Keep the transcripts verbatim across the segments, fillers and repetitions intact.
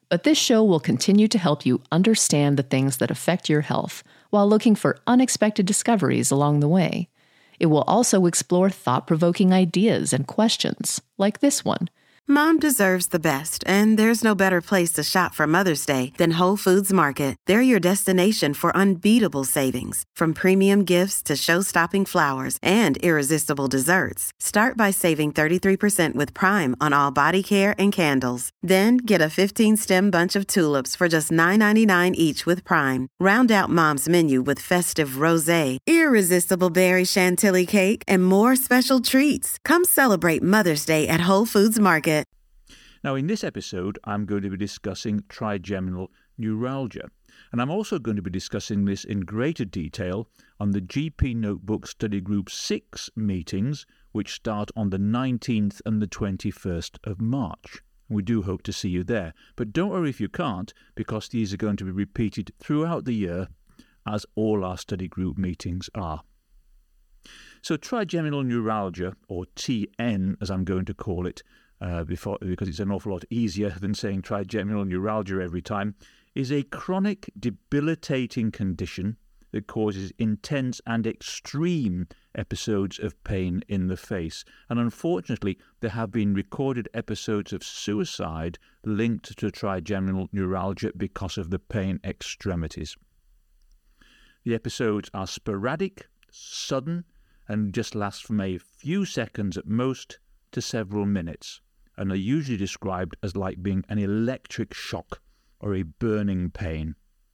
But this show will continue to help you understand the things that affect your health while looking for unexpected discoveries along the way. It will also explore thought-provoking ideas and questions, like this one. Mom deserves the best, and there's no better place to shop for Mother's Day than Whole Foods Market. They're your destination for unbeatable savings, from premium gifts to show-stopping flowers and irresistible desserts. Start by saving thirty-three percent with Prime on all body care and candles. Then get a fifteen-stem bunch of tulips for just nine ninety-nine each with Prime. Round out Mom's menu with festive rosé, irresistible berry chantilly cake, and more special treats. Come celebrate Mother's Day at Whole Foods Market. Now, in this episode, I'm going to be discussing trigeminal neuralgia, and I'm also going to be discussing this in greater detail on the G P Notebook Study Group six meetings, which start on the nineteenth and the twenty-first of March. We do hope to see you there, but don't worry if you can't, because these are going to be repeated throughout the year, as all our study group meetings are. So trigeminal neuralgia, or T N as I'm going to call it, Uh, before, because it's an awful lot easier than saying trigeminal neuralgia every time, is a chronic, debilitating condition that causes intense and extreme episodes of pain in the face. And unfortunately, there have been recorded episodes of suicide linked to trigeminal neuralgia because of the pain extremities. The episodes are sporadic, sudden, and just last from a few seconds at most to several minutes, and are usually described as like being an electric shock or a burning pain.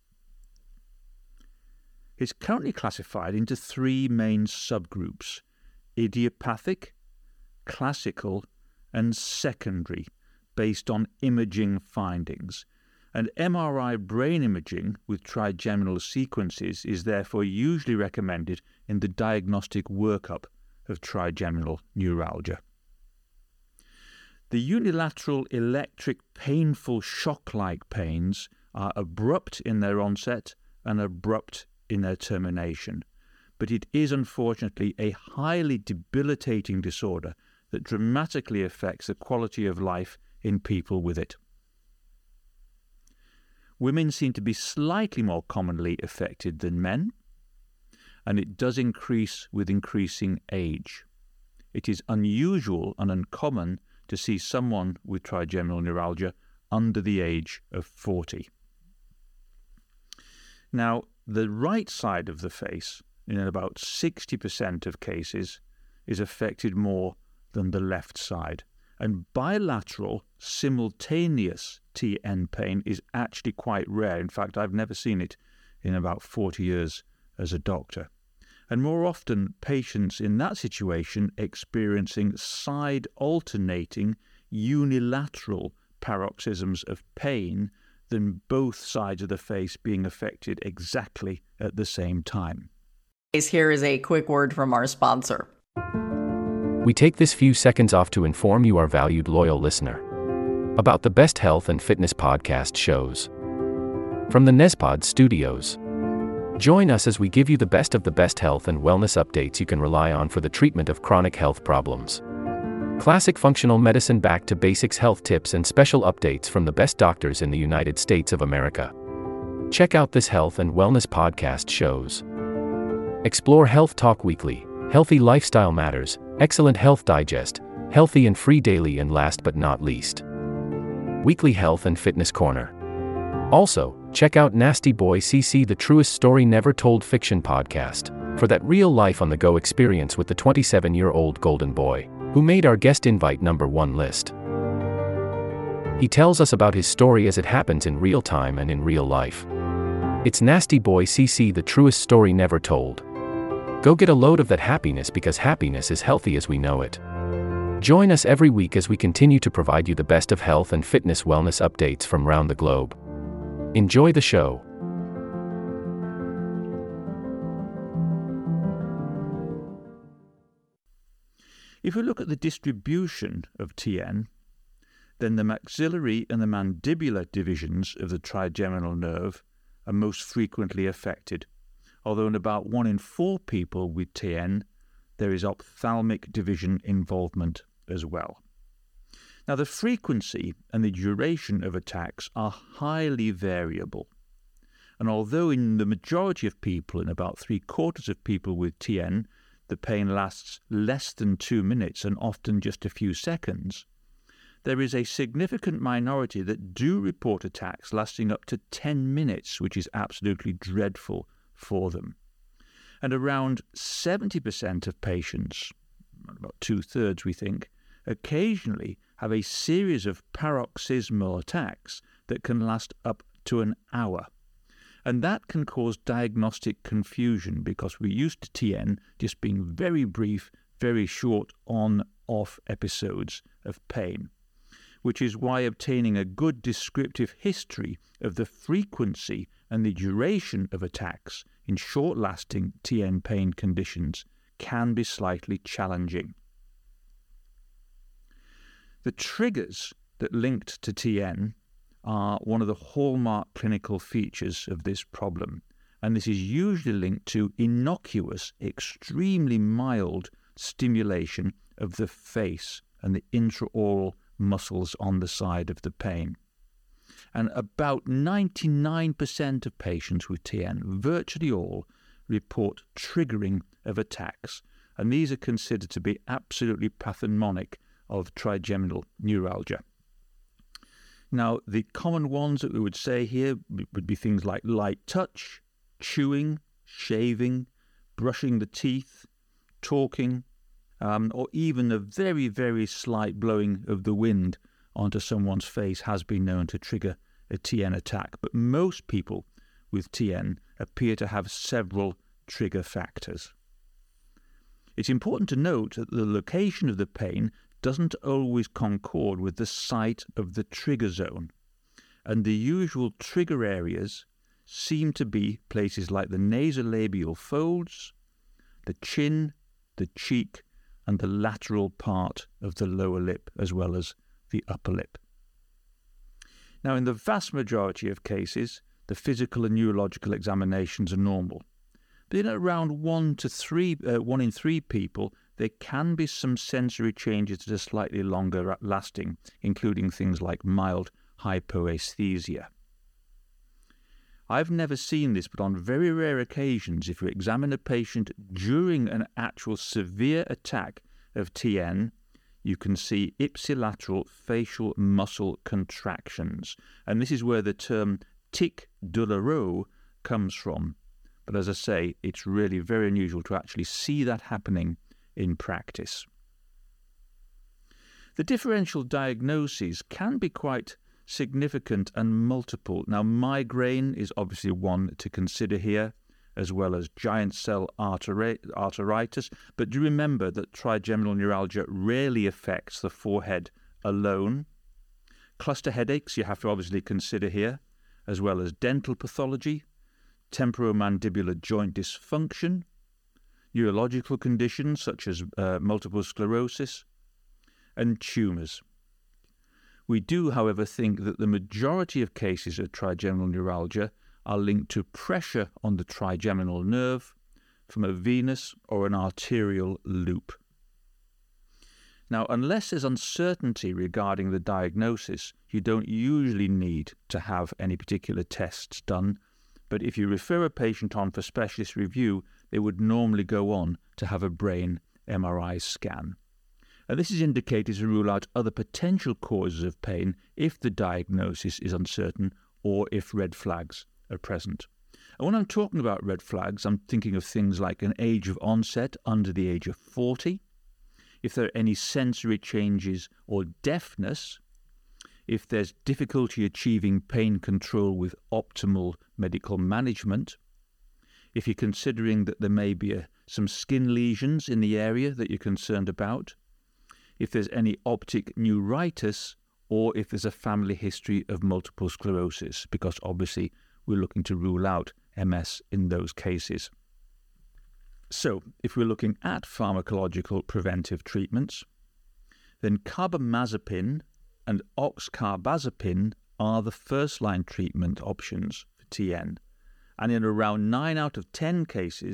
It's currently classified into three main subgroups: idiopathic, classical, and secondary, based on imaging findings. And M R I brain imaging with trigeminal sequences is therefore usually recommended in the diagnostic workup of trigeminal neuralgia. The unilateral electric painful shock-like pains are abrupt in their onset and abrupt in their termination, but it is unfortunately a highly debilitating disorder that dramatically affects the quality of life in people with it. Women seem to be slightly more commonly affected than men, and it does increase with increasing age. It is unusual and uncommon to see someone with trigeminal neuralgia under the age of forty. Now, the right side of the face, in about sixty percent of cases, is affected more than the left side. And bilateral, simultaneous T N pain is actually quite rare. In fact, I've never seen it in about forty years as a doctor. And more often, patients in that situation experiencing side-alternating unilateral paroxysms of pain than both sides of the face being affected exactly at the same time. Here is a quick word from our sponsor. We take this few seconds off to inform you, our valued loyal listener, about the best health and fitness podcast shows from the Nezpod Studios. Join us as we give you the best of the best health and wellness updates you can rely on for the treatment of chronic health problems. Classic functional medicine back to basics health tips and special updates from the best doctors in the United States of America. Check out this health and wellness podcast shows. Explore Health Talk Weekly, Healthy Lifestyle Matters, Excellent Health Digest, Healthy and Free Daily, and last but not least, Weekly Health and Fitness Corner. Also, check out Nasty Boy C C, the truest story never told fiction podcast, for that real life on the go experience with the twenty-seven-year-old golden boy, who made our guest invite number one list. He tells us about his story as it happens in real time and in real life. It's Nasty Boy C C, the truest story never told. Go get a load of that happiness, because happiness is healthy as we know it. Join us every week as we continue to provide you the best of health and fitness wellness updates from around the globe. Enjoy the show. If we look at the distribution of T N, then the maxillary and the mandibular divisions of the trigeminal nerve are most frequently affected, although in about one in four people with T N, there is ophthalmic division involvement as well. Now, the frequency and the duration of attacks are highly variable. And although in the majority of people, in about three quarters of people with T N, the pain lasts less than two minutes and often just a few seconds, there is a significant minority that do report attacks lasting up to ten minutes, which is absolutely dreadful for them. And around seventy percent of patients, about two-thirds we think, occasionally have a series of paroxysmal attacks that can last up to an hour. And that can cause diagnostic confusion because we're used to T N just being very brief, very short on-off episodes of pain, which is why obtaining a good descriptive history of the frequency and the duration of attacks in short-lasting T N pain conditions can be slightly challenging. The triggers that linked to T N are one of the hallmark clinical features of this problem, and this is usually linked to innocuous, extremely mild stimulation of the face and the intraoral muscles on the side of the pain. And about ninety-nine percent of patients with T N, virtually all, report triggering of attacks, and these are considered to be absolutely pathognomonic of trigeminal neuralgia. Now, the common ones that we would say here would be things like light touch, chewing, shaving, brushing the teeth, talking, um, or even a very, very slight blowing of the wind onto someone's face has been known to trigger a T N attack. But most people with T N appear to have several trigger factors. It's important to note that the location of the pain doesn't always concord with the site of the trigger zone, and the usual trigger areas seem to be places like the nasolabial folds, the chin, the cheek, and the lateral part of the lower lip, as well as the upper lip. Now, in the vast majority of cases, the physical and neurological examinations are normal. But in around one to three, uh, one in three people, there can be some sensory changes that are slightly longer lasting, including things like mild hypoesthesia. I've never seen this, but on very rare occasions, if you examine a patient during an actual severe attack of T N, you can see ipsilateral facial muscle contractions. And this is where the term tic douloureux comes from. But as I say, it's really very unusual to actually see that happening in practice. The differential diagnoses can be quite significant and multiple. Now, migraine is obviously one to consider here, as well as giant cell arteritis. But do remember that trigeminal neuralgia rarely affects the forehead alone. Cluster headaches you have to obviously consider here, as well as dental pathology, temporomandibular joint dysfunction, neurological conditions such as uh, multiple sclerosis, and tumours. We do, however, think that the majority of cases of trigeminal neuralgia are linked to pressure on the trigeminal nerve from a venous or an arterial loop. Now, unless there's uncertainty regarding the diagnosis, you don't usually need to have any particular tests done. But if you refer a patient on for specialist review, they would normally go on to have a brain M R I scan. And this is indicated to rule out other potential causes of pain if the diagnosis is uncertain or if red flags are present. And when I'm talking about red flags, I'm thinking of things like an age of onset under the age of forty, if there are any sensory changes or deafness, if there's difficulty achieving pain control with optimal medical management, if you're considering that there may be a, some skin lesions in the area that you're concerned about, if there's any optic neuritis, or if there's a family history of multiple sclerosis, because obviously we're looking to rule out M S in those cases. So, if we're looking at pharmacological preventive treatments, then carbamazepine and oxcarbazepine are the first-line treatment options for T N. And in around nine out of ten cases,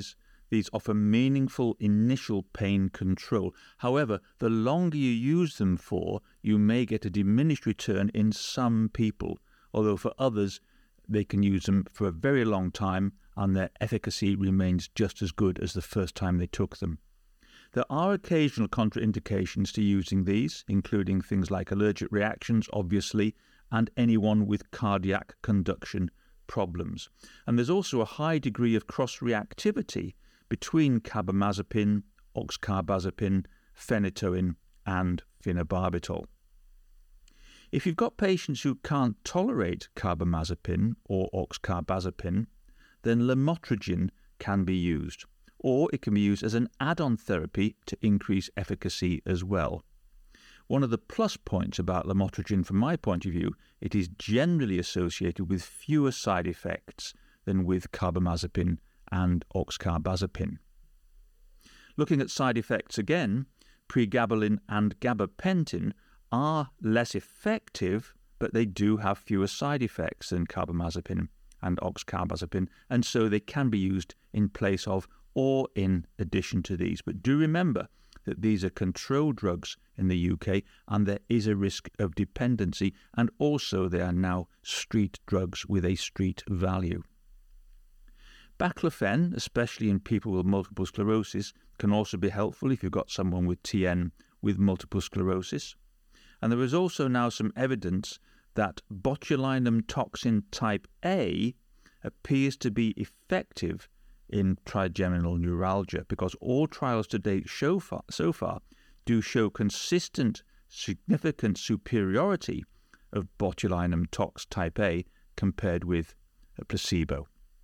These offer meaningful initial pain control. However, the longer you use them for, you may get a diminished return in some people, although for others, they can use them for a very long time and their efficacy remains just as good as the first time they took them. There are occasional contraindications to using these, including things like allergic reactions, obviously, and anyone with cardiac conduction problems. And there's also a high degree of cross-reactivity between carbamazepine, oxcarbazepine, phenytoin, and phenobarbital. If you've got patients who can't tolerate carbamazepine or oxcarbazepine, then lamotrigine can be used, or it can be used as an add-on therapy to increase efficacy as well. One of the plus points about lamotrigine from my point of view, it is generally associated with fewer side effects than with carbamazepine and oxcarbazepine. Looking at side effects again, pregabalin and gabapentin are less effective, but they do have fewer side effects than carbamazepine and oxcarbazepine, and so they can be used in place of or in addition to these. But do remember that these are controlled drugs in the U K and there is a risk of dependency, and also they are now street drugs with a street value. Baclofen, especially in people with multiple sclerosis, can also be helpful if you've got someone with T N with multiple sclerosis. And there is also now some evidence that botulinum toxin type A appears to be effective in trigeminal neuralgia, because all trials to date show far, so far do show consistent, significant superiority of botulinum tox type A compared with a placebo.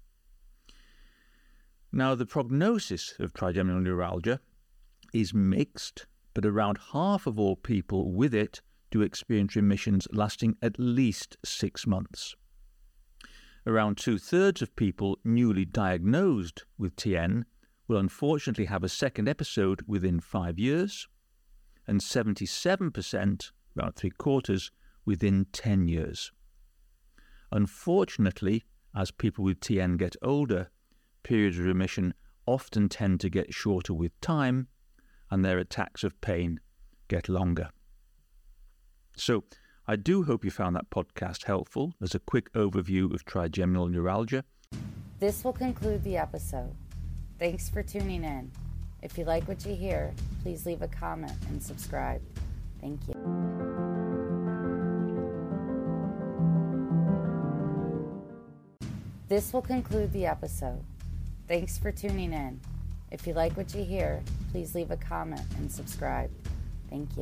Now, the prognosis of trigeminal neuralgia is mixed, but around half of all people with it do experience remissions lasting at least six months. Around two-thirds of people newly diagnosed with T N will unfortunately have a second episode within five years, and seventy-seven percent, around three-quarters, within ten years. Unfortunately, as people with T N get older, periods of remission often tend to get shorter with time, and their attacks of pain get longer. So, I do hope you found that podcast helpful as a quick overview of trigeminal neuralgia. This will conclude the episode. Thanks for tuning in. If you like what you hear, please leave a comment and subscribe. Thank you. This will conclude the episode. Thanks for tuning in. If you like what you hear, please leave a comment and subscribe. Thank you.